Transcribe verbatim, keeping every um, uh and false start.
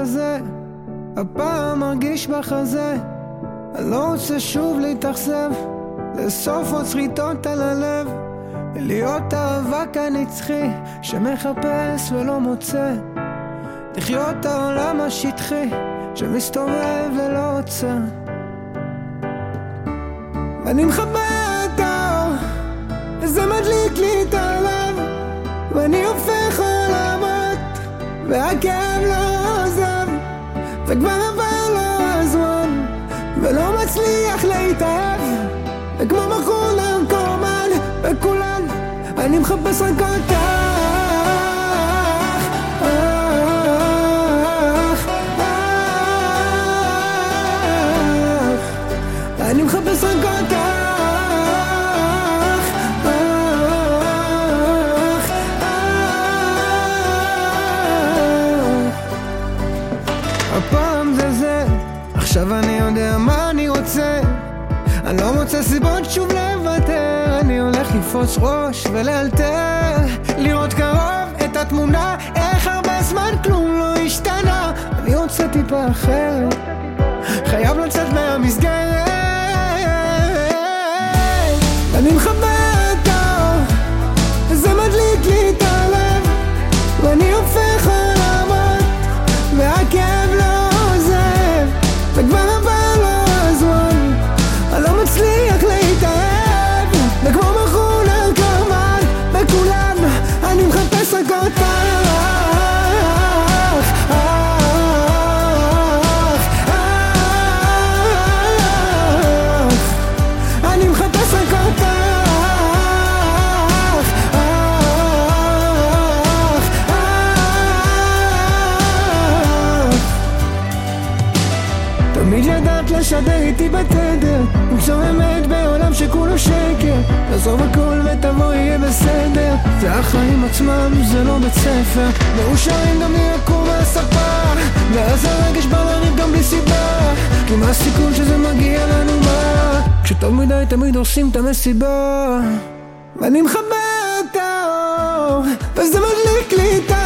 בחזה, הפעם מרגיש בחזה. אני לא רוצה שוב להתאכזב, לסוף עוד שריטות על הלב, להיות האבק הנצחי שמחפש ולא מוצא, לחיות העולם השטחי שמסתובב ולא עוצר. ואני מכבה את האור, וזה מדליק לי את הלב, ואני הופך עולמות והכאב לא עוזב, וכבר עבר לו הזמן ולא מצליח להתאהב, וכמו בחור נרקומן בכולן אני מחפש רק אותך. אני מחפש רק אותך. הפעם זה זה, עכשיו אני יודע מה אני רוצה, אני לא מוצא סיבות שוב לוותר, אני הולך לפוץ ראש ולאלתר, לראות קרוב את התמונה, איך הרבה זמן כלום לא השתנה, אני רוצה טיפה אחרת, חייב לצאת מהמסגרת. אני מכבה את האור, וזה מדליק לי את הלב, ואני הופך עולמות והכאב לא עוזב, וכבר עבר לו הזמן אני לא מצליח להתאהב, וכמו בחור נרקומן בכולן אני מחפש רק אותך. אני מחפש רק אותך. תמיד ידעת לשדר איתי בתדר, למצוא אמת בעולם שכולו שקר, לעזוב הכל ותבוא יהיה בסדר, זה החיים עצמם, זה לא בית ספר, מאושרים גם נרקום מהספה, ואז הרגש בא לריב גם בלי סיבה, כי מה הסיכון שזה מגיע לנו מה, כשטוב מדי תמיד עושים את המסיבה. ואני מכבה את האור, וזה מדליק לי את